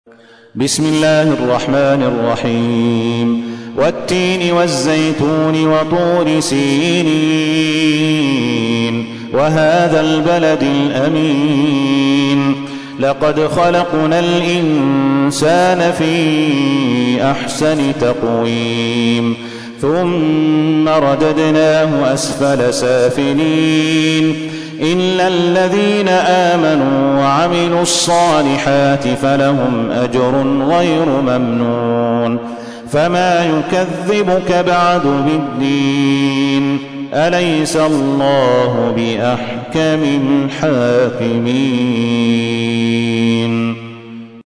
بسم الله الرحمن الرحيم والتين والزيتون وطور سينين وهذا البلد الأمين لقد خلقنا الإنسان في أحسن تقويم ثم رددناه أسفل سافلين إلا الذين آمنوا وعملوا الصالحات فلهم أجر غير ممنون فما يكذبك بعد بالدين أليس الله بأحكم الحاكمين.